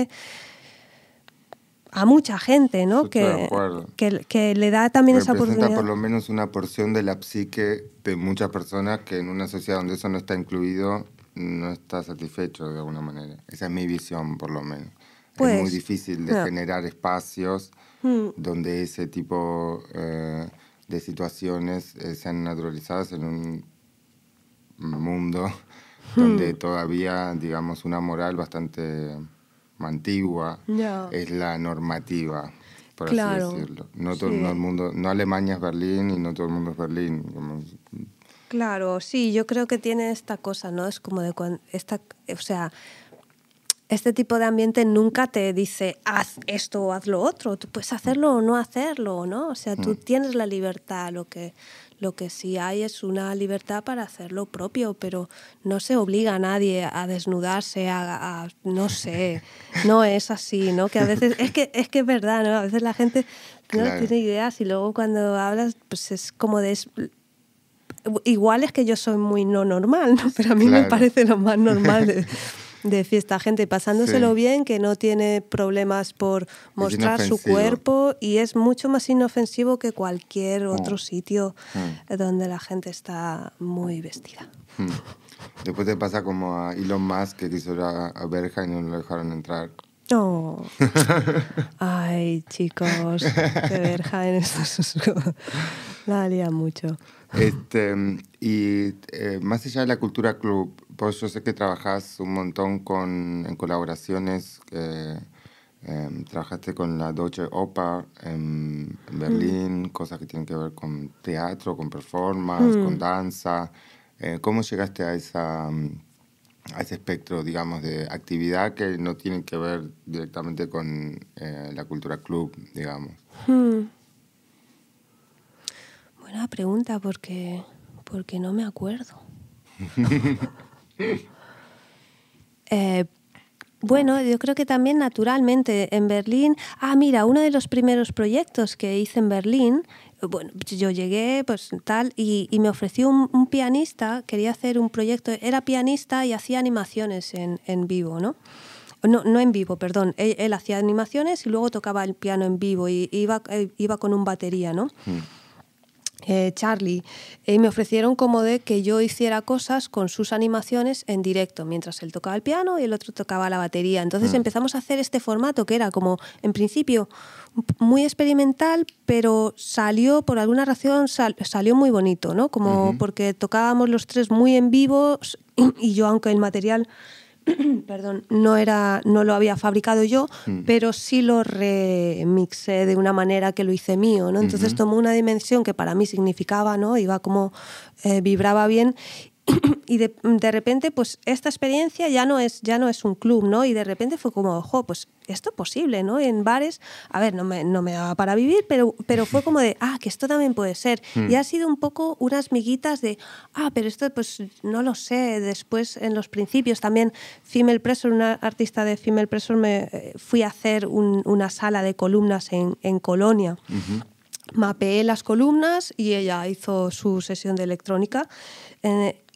a mucha gente, ¿no? Que le da también esa oportunidad. Representa por lo menos una porción de la psique de muchas personas que en una sociedad donde eso no está incluido no está satisfecho de alguna manera. Esa es mi visión, por lo menos. Pues, es muy difícil de generar espacios donde ese tipo de situaciones sean naturalizadas en un mundo donde todavía, digamos, una moral bastante antigua es la normativa, por así decirlo. No todo el mundo, no Alemania es Berlín y no todo el mundo es Berlín. Claro, sí, yo creo que tiene esta cosa, ¿no? Es como o sea, este tipo de ambiente nunca te dice haz esto o haz lo otro. Tú puedes hacerlo o no hacerlo, ¿no? O sea, tú tienes la libertad. Lo que sí hay es una libertad para hacer lo propio, pero no se obliga a nadie a desnudarse, no sé, no es así, ¿no? Que a veces, es que es verdad, ¿no? A veces la gente no tiene ideas y luego cuando hablas, pues es como igual es que yo soy muy no normal, ¿no? Pero a mí me parece lo más normal de fiesta, gente pasándoselo bien, que no tiene problemas por mostrar su cuerpo y es mucho más inofensivo que cualquier otro sitio donde la gente está muy vestida. Después te pasa como a Elon Musk, que quiso ir a Berghain y no lo dejaron entrar. No. Ay, chicos, de Berghain, la lía mucho. Y más allá de la cultura club, pues yo sé que trabajás un montón en colaboraciones. Trabajaste con la Deutsche Oper en Berlín, cosas que tienen que ver con teatro, con performance, con danza. ¿Cómo llegaste a ese espectro, digamos, de actividad que no tienen que ver directamente con la cultura club, digamos? Buena pregunta, porque no me acuerdo. Bueno, yo creo que también naturalmente en Berlín... mira, uno de los primeros proyectos que hice en Berlín, bueno, yo llegué pues tal y me ofreció un pianista, quería hacer un proyecto, era pianista y hacía animaciones en vivo, ¿no? No en vivo, perdón. Él hacía animaciones y luego tocaba el piano en vivo y iba con un batería, ¿no? Charlie, me ofrecieron como de que yo hiciera cosas con sus animaciones en directo, mientras él tocaba el piano y el otro tocaba la batería. Entonces empezamos a hacer este formato que era como, en principio, muy experimental, pero salió, por alguna razón, salió muy bonito, ¿no? Como porque tocábamos los tres muy en vivo y yo, aunque el material... Perdón, no lo había fabricado yo, pero sí lo remixé de una manera que lo hice mío, ¿no? Entonces tomó una dimensión que para mí significaba, ¿no? Iba como, vibraba bien. Y de repente, pues esta experiencia ya no es un club, ¿no? Y de repente fue como, pues esto es posible, ¿no? En bares, a ver, no me daba para vivir, pero fue como de, que esto también puede ser. Y ha sido un poco unas miguitas de, pero esto pues no lo sé. Después, en los principios también, Female Pressure, una artista de Female Pressure, fui a hacer una sala de columnas en Colonia. Mapeé las columnas y ella hizo su sesión de electrónica.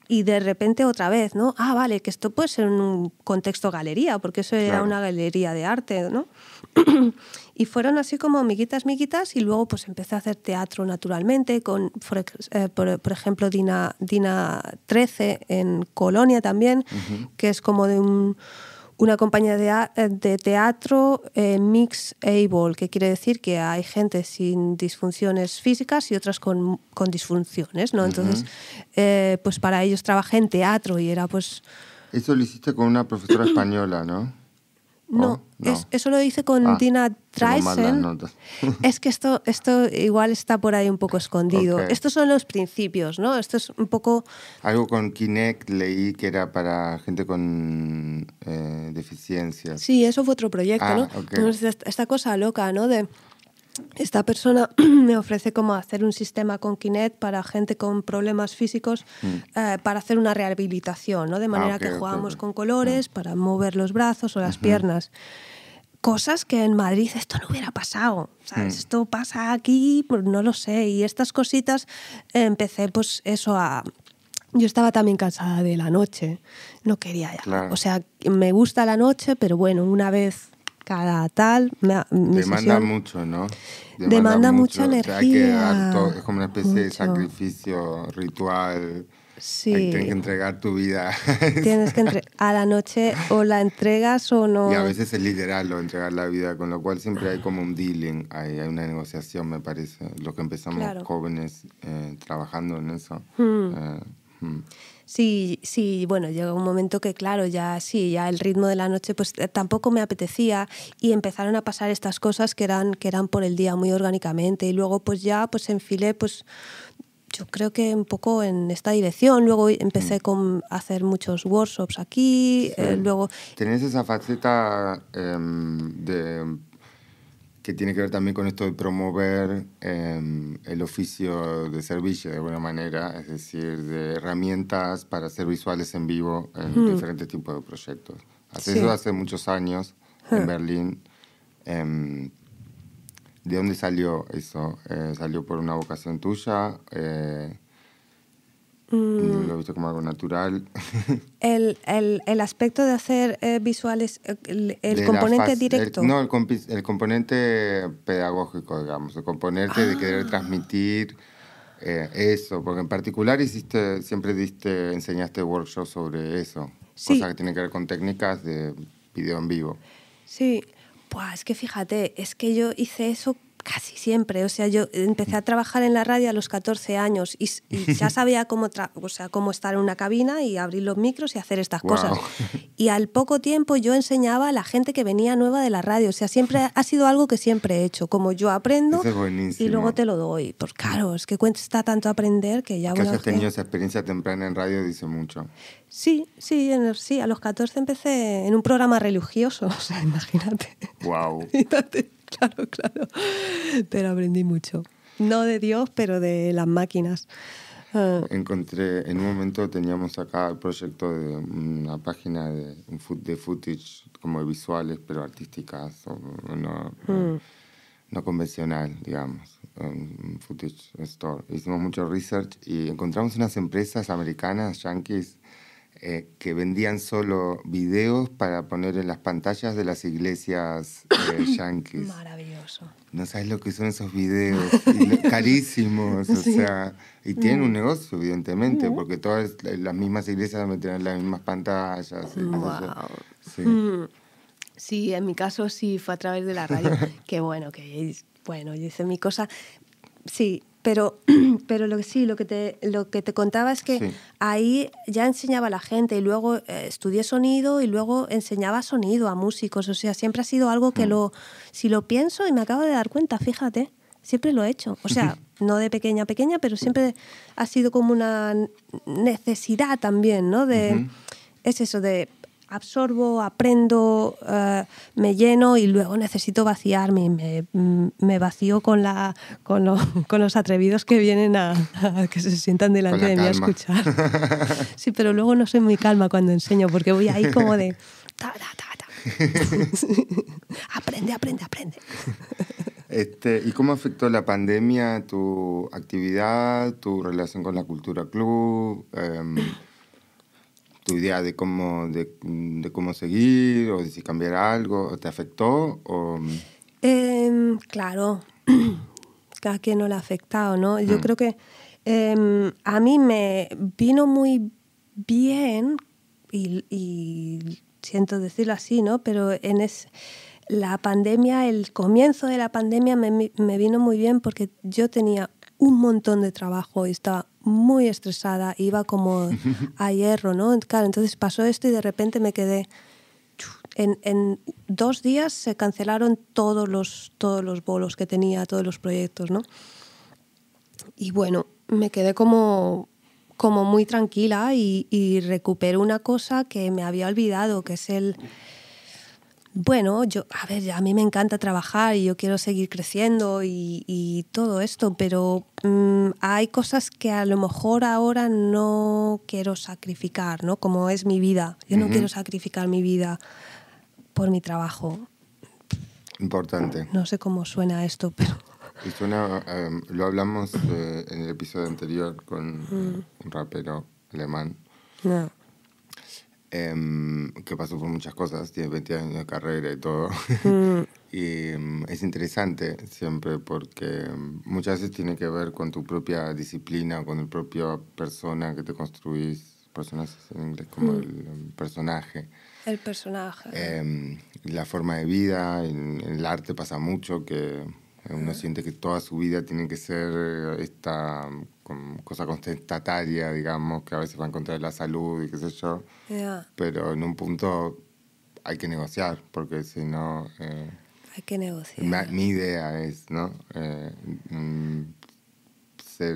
y de repente otra vez, ¿no? Ah, vale, que esto puede ser un contexto galería, porque eso era una galería de arte, ¿no? Y fueron así como miguitas, y luego pues empecé a hacer teatro naturalmente, con, por ejemplo, Dina 13 en Colonia también, que es como de una compañía de teatro mix able, que quiere decir que hay gente sin disfunciones físicas y otras con disfunciones, ¿no? Entonces, pues para ellos trabajé en teatro y era pues... Eso lo hiciste con una profesora española, ¿no? No, eso lo hice con Dina Dreisen. Es que esto igual está por ahí un poco escondido. Okay. Estos son los principios, ¿no? Esto es un poco... Algo con Kinect leí que era para gente con deficiencias. Sí, eso fue otro proyecto, ¿no? Okay. Entonces, esta cosa loca, ¿no? De esta persona me ofrece como hacer un sistema con Kinect para gente con problemas físicos para hacer una rehabilitación, ¿no? De manera que jugábamos con colores para mover los brazos o las piernas. Cosas que en Madrid esto no hubiera pasado, ¿sabes? Esto pasa aquí, pues no lo sé. Y estas cositas empecé pues eso a... Yo estaba también cansada de la noche, no quería ya. Claro. O sea, me gusta la noche, pero bueno, una vez... cada tal... Demanda mucho, ¿no? Demanda mucha energía. O sea, hay que dar todo, es como una especie de sacrificio ritual. Sí. Tienes que entregar tu vida. Tienes que a la noche o la entregas o no. Y a veces es literal entregar la vida, con lo cual siempre hay como un dealing, hay una negociación, me parece. Los que empezamos jóvenes trabajando en eso. Sí, bueno, llegó un momento que claro, ya el ritmo de la noche pues tampoco me apetecía y empezaron a pasar estas cosas que eran por el día muy orgánicamente y luego pues ya pues enfilé pues yo creo que un poco en esta dirección. Luego empecé a hacer muchos workshops aquí, luego... Tenés esa faceta que tiene que ver también con esto de promover el oficio de servicio de alguna manera, es decir, de herramientas para hacer visuales en vivo en diferentes tipos de proyectos. Eso hace muchos años en Berlín. ¿De dónde salió eso? ¿Salió por una vocación tuya? ¿Lo viste como algo natural? El aspecto de hacer visuales, el componente directo. El componente pedagógico, digamos, el componente de querer transmitir eso, porque en particular enseñaste workshops sobre eso, cosas que tienen que ver con técnicas de video en vivo. Sí, pues es que fíjate, es que yo hice eso casi siempre. O sea, yo empecé a trabajar en la radio a los 14 años y ya sabía cómo estar en una cabina y abrir los micros y hacer estas cosas. Y al poco tiempo yo enseñaba a la gente que venía nueva de la radio. O sea, siempre ha sido algo que siempre he hecho. Como yo aprendo y luego te lo doy. Pues claro, es que cuesta tanto aprender que ya... Que hayas tenido esa experiencia temprana en radio dice mucho. Sí, a los 14 empecé en un programa religioso. O sea, imagínate. Wow. Claro. Pero aprendí mucho. No de Dios, pero de las máquinas. Encontré, en un momento teníamos acá el proyecto de una página de footage, como de visuales, pero artísticas, no convencional, digamos, un footage store. Hicimos mucho research y encontramos unas empresas americanas, yankees, que vendían solo videos para poner en las pantallas de las iglesias yanquis. Maravilloso. No sabes lo que son esos videos, carísimos, sí. O sea, y tienen un negocio, evidentemente, porque todas las mismas iglesias deben tener las mismas pantallas. Wow. Sí, en mi caso sí fue a través de la radio. Qué bueno, yo hice mi cosa. Sí. Pero lo que te contaba es que ahí ya enseñaba a la gente y luego estudié sonido y luego enseñaba sonido a músicos. O sea, siempre ha sido algo que si lo pienso y me acabo de dar cuenta, fíjate, siempre lo he hecho. O sea, no de pequeña, pero siempre ha sido como una necesidad también, ¿no? Es eso de... absorbo, aprendo, me lleno y luego necesito vaciarme. Me vacío con los atrevidos que vienen a que se sientan delante de mí a escuchar. Sí, pero luego no soy muy calma cuando enseño porque voy ahí como de... Aprende. ¿Y cómo afectó la pandemia tu actividad, tu relación con la Cultura Club? tu idea de cómo seguir o de si cambiar algo? ¿Te afectó? Claro, cada quien no le ha afectado, ¿no? Yo Mm. creo que a mí me vino muy bien, y siento decirlo así, ¿no? Pero la pandemia, el comienzo de la pandemia me vino muy bien porque yo tenía un montón de trabajo y estaba muy estresada, iba como a hierro, ¿no? Claro, entonces pasó esto y de repente me quedé... En 2 días se cancelaron todos los bolos que tenía, todos los proyectos, ¿no? Y bueno, me quedé como muy tranquila y recuperé una cosa que me había olvidado, que es bueno, a mí me encanta trabajar y yo quiero seguir creciendo y todo esto, pero hay cosas que a lo mejor ahora no quiero sacrificar, ¿no? Como es mi vida. Yo no quiero sacrificar mi vida por mi trabajo. Importante. No sé cómo suena esto, pero... Y suena, lo hablamos en el episodio anterior con un rapero alemán. No. Que pasó por muchas cosas, tiene 20 años de carrera y todo. Y es interesante siempre porque muchas veces tiene que ver con tu propia disciplina, con la propia persona que te construís. Personas en inglés como el personaje. El personaje. La forma de vida, en el arte pasa mucho que uno siente que toda su vida tiene que ser esta cosa contestataria, digamos, que a veces va en contra de la salud y qué sé yo. Yeah. Pero en un punto hay que negociar, porque si no... Hay que negociar. mi idea es, ¿no? Ser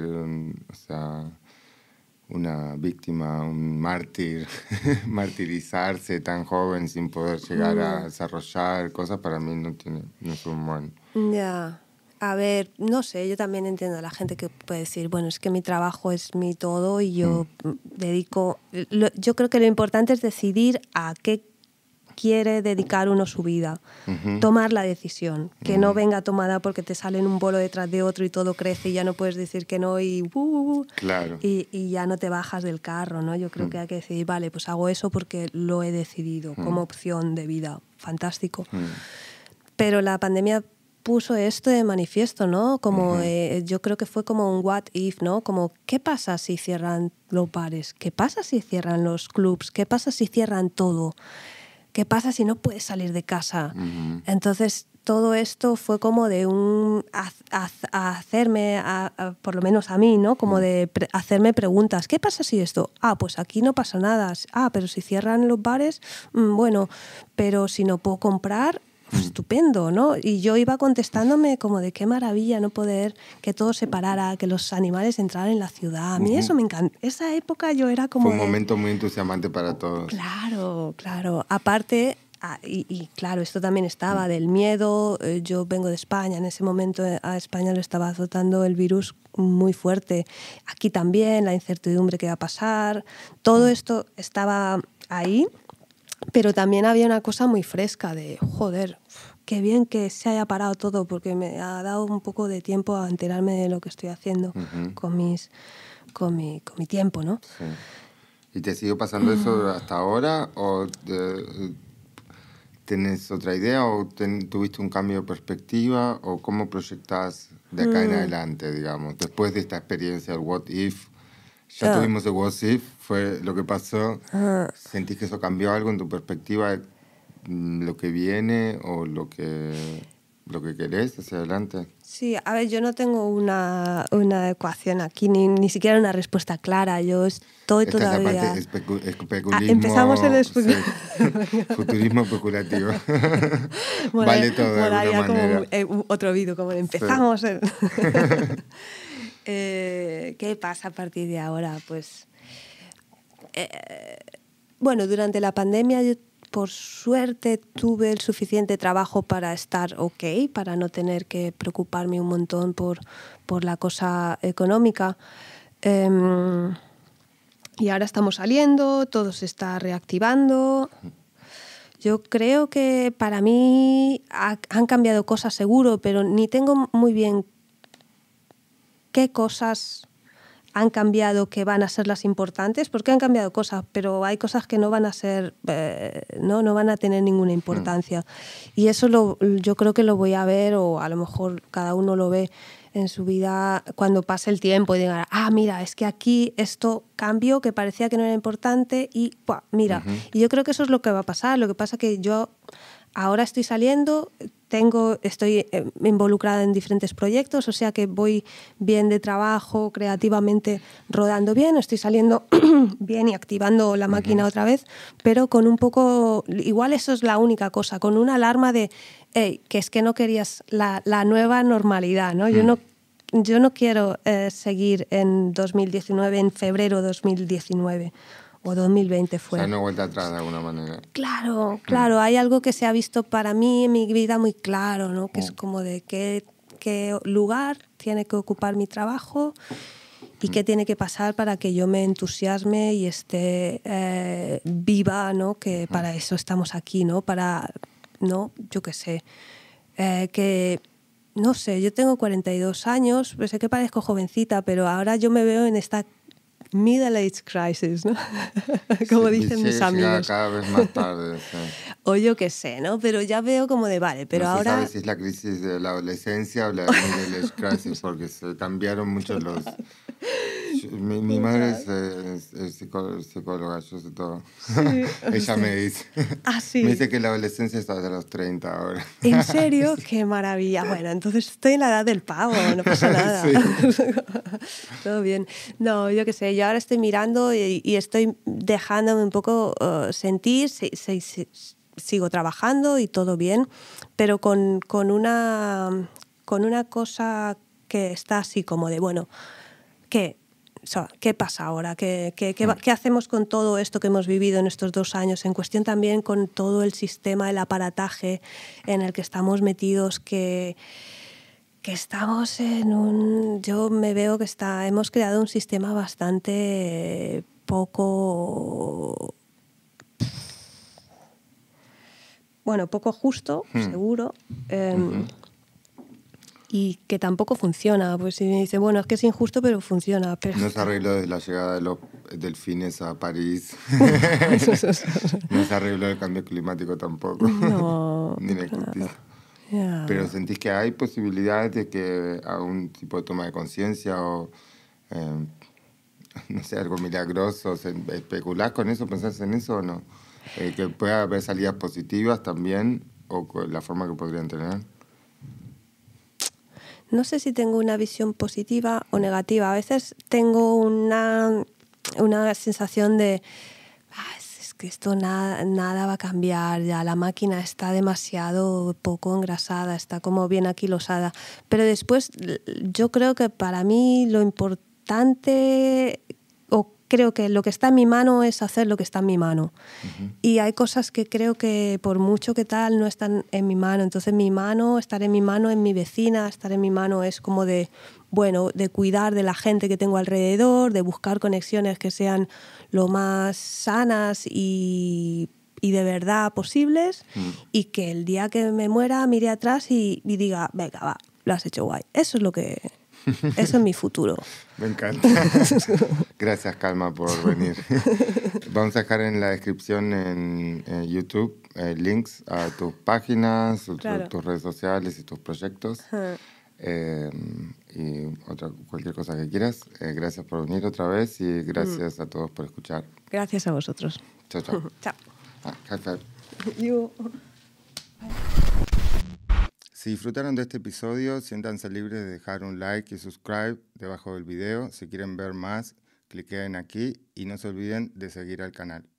una víctima, un mártir, martirizarse tan joven sin poder llegar a desarrollar cosas, para mí no es un buen... Ya. A ver, no sé, yo también entiendo a la gente que puede decir, bueno, es que mi trabajo es mi todo y yo dedico... Yo creo que lo importante es decidir a qué quiere dedicar uno su vida. Tomar la decisión, que no venga tomada porque te salen un bolo detrás de otro y todo crece y ya no puedes decir que no Claro. y ya no te bajas del carro, ¿no? Yo creo que hay que decidir, vale, pues hago eso porque lo he decidido como opción de vida. Fantástico. Pero la pandemia puso esto de manifiesto, ¿no? Como yo creo que fue como un what if, ¿no? Como, ¿qué pasa si cierran los bares? ¿Qué pasa si cierran los clubs? ¿Qué pasa si cierran todo? ¿Qué pasa si no puedes salir de casa? Entonces, todo esto fue como de hacerme, por lo menos a mí, ¿no? Como de hacerme preguntas. ¿Qué pasa si esto? Pues aquí no pasa nada. Pero si cierran los bares, bueno, pero si no puedo comprar... estupendo, ¿no? Y yo iba contestándome como de qué maravilla no poder que todo se parara, que los animales entraran en la ciudad. A mí eso me encanta. Esa época yo era como... Fue un momento muy entusiasmante para todos. Claro, claro. Aparte, y claro, esto también estaba del miedo. Yo vengo de España, en ese momento a España lo estaba azotando el virus muy fuerte. Aquí también, la incertidumbre que va a pasar. Todo esto estaba ahí. Pero también había una cosa muy fresca de, joder, qué bien que se haya parado todo porque me ha dado un poco de tiempo a enterarme de lo que estoy haciendo con mi tiempo, ¿no? Sí. ¿Y te sigue pasando eso hasta ahora? ¿O tenés otra idea? ¿O tuviste un cambio de perspectiva? ¿O cómo proyectás de acá en adelante, digamos? Después de esta experiencia, el what if... Ya tuvimos el what if, fue lo que pasó. ¿Sentís que eso cambió algo en tu perspectiva, lo que viene o lo que querés hacia adelante? Sí, a ver, yo no tengo una ecuación aquí, ni siquiera una respuesta clara. Yo estoy Esta todavía... es la parte especulismo. Empezamos el especulismo. Sí. Futurismo especulativo. Vale todo de alguna manera. Como otro vídeo, como empezamos. Sí. ¿Qué pasa a partir de ahora? Pues, bueno, durante la pandemia yo por suerte tuve el suficiente trabajo para estar ok, para no tener que preocuparme un montón por la cosa económica. Y ahora estamos saliendo, todo se está reactivando. Yo creo que para mí han cambiado cosas seguro, pero ni tengo muy bien qué cosas han cambiado, que van a ser las importantes, porque han cambiado cosas, pero hay cosas que no van a ser, no van a tener ninguna importancia. Y eso yo creo que lo voy a ver, o a lo mejor cada uno lo ve en su vida cuando pase el tiempo y digan, mira, es que aquí esto cambió, que parecía que no era importante y mira. Y yo creo que eso es lo que va a pasar. Lo que pasa que yo ahora estoy saliendo, estoy involucrada en diferentes proyectos, o sea que voy bien de trabajo, creativamente rodando bien, estoy saliendo bien y activando la máquina otra vez, pero con un poco, igual eso es la única cosa, con una alarma de que es que no querías la nueva normalidad, ¿no? Yo no quiero seguir en 2019, en febrero de 2019. O 2020 fue. O sea, no vuelta atrás de alguna manera. Claro, hay algo que se ha visto para mí en mi vida muy claro, ¿no? Que es como de qué lugar tiene que ocupar mi trabajo y qué tiene que pasar para que yo me entusiasme y esté viva, ¿no? Que para eso estamos aquí, ¿no? ¿no? Yo qué sé, no sé, yo tengo 42 años, pues sé que parezco jovencita, pero ahora yo me veo en esta middle age crisis, ¿no? Como dicen mis amigos. Cada vez más tarde. Sí. O yo qué sé, ¿no? Pero ya veo como de vale, pero no ahora... No se sabe si es la crisis de la adolescencia o la middle age crisis, porque se cambiaron mucho los... Mi madre es psicóloga, yo sé todo. Sí, ella me dice. Sí. Me dice que la adolescencia está de los 30 ahora. ¿En serio? ¡Qué maravilla! Bueno, entonces estoy en la edad del pavo, no pasa nada. Sí. Todo bien. No, yo qué sé, yo ahora estoy mirando y estoy dejándome un poco sentir, sigo trabajando y todo bien, pero con una cosa que está así como de, bueno, ¿qué pasa ahora? ¿Qué hacemos con todo esto que hemos vivido en estos 2 años? En cuestión también con todo el sistema, el aparataje en el que estamos metidos, que estamos yo me veo que hemos creado un sistema bastante poco justo, seguro. Y que tampoco funciona. Pues si me dice, bueno, es que es injusto, pero funciona. Pero no se arregló desde la llegada de los delfines a París. No se arregló el cambio climático tampoco. No. Ni la injusticia. Yeah. Pero ¿sentís que hay posibilidades de que haga un tipo de toma de conciencia o, no sé, algo milagroso? ¿Especulás con eso? ¿Pensás en eso o no? ¿Que pueda haber salidas positivas también o la forma que podrían tener? No sé si tengo una visión positiva o negativa. A veces tengo una sensación de es que esto nada va a cambiar, ya la máquina está demasiado poco engrasada, está como bien aquilosada. Pero después yo creo que para mí lo importante, o creo que lo que está en mi mano es hacer lo que está en mi mano. Y hay cosas que creo que por mucho que tal no están en mi mano. Entonces estar en mi mano en mi vecina, estar en mi mano es como de cuidar de la gente que tengo alrededor, de buscar conexiones que sean lo más sanas y de verdad posibles, y que el día que me muera mire atrás y diga, venga, va, lo has hecho guay. Eso es mi futuro. Me encanta. Gracias, Calma, por venir. Vamos a dejar en la descripción en YouTube links a tus páginas, claro, tus redes sociales y tus proyectos. Y cualquier cosa que quieras. Gracias por venir otra vez y gracias a todos por escuchar. Gracias a vosotros. Chao, chao. Chao. High five. You. Si disfrutaron de este episodio, siéntanse libres de dejar un like y subscribe debajo del video. Si quieren ver más, cliquen aquí y no se olviden de seguir al canal.